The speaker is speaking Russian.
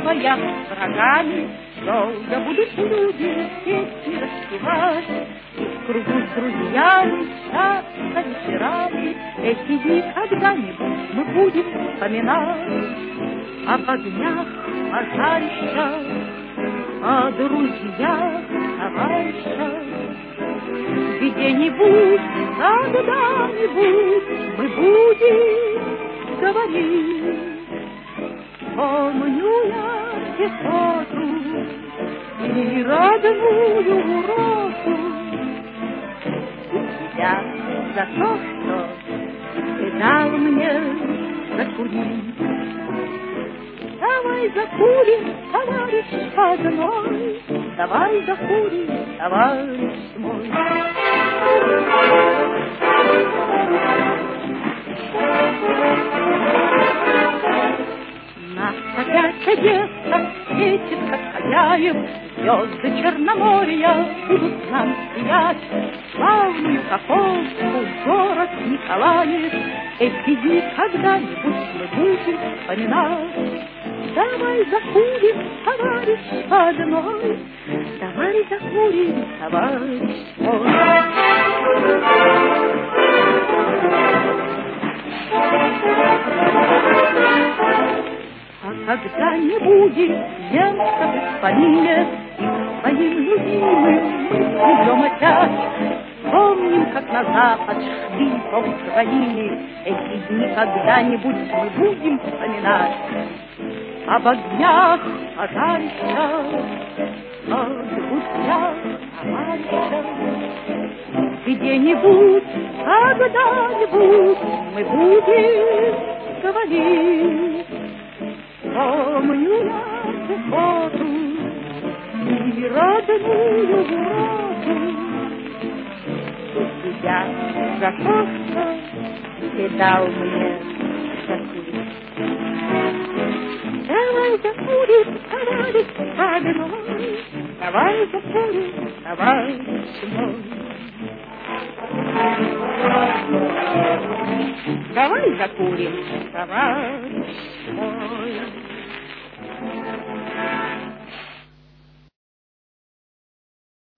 своя с врагами. Долго будут люди песни распевать, и в кругу с друзьями часто вечерами. Эти дни когда-нибудь мы будем вспоминать об огнях, пожарищах, о друзьях, товарищах. Где-нибудь, когда-нибудь мы будем говорить. Помню я пехоту и родную роту, и тебя за то, что ты дал мне закурить. Давай закурим, товарищ одной, давай закурим, товарищ мой. Нас опять Одесса светит, как хозяев, звезды Черноморья будут нам сиять. Славную Каховку, город Николаев, эти дни когда-нибудь мы будем вспоминать. Давай закурим, товарищ одной, давай закурим, товарищ мой. А когда не будет немцев в помине, и к своим любимым мы идем опять, помним, как на запад шли по Украине. Эти дни когда-нибудь мы будем вспоминать об огнях, пожарищах, о друзьях, товарищах. Где-нибудь, когда-нибудь мы будем говорить. Помню я пехоту и родную роту, и тебя за то, что ты дал мне закурить. Давай закурим, товарищ родной, давай закурим, товарищ мой. Давай закурим, товарищ мой.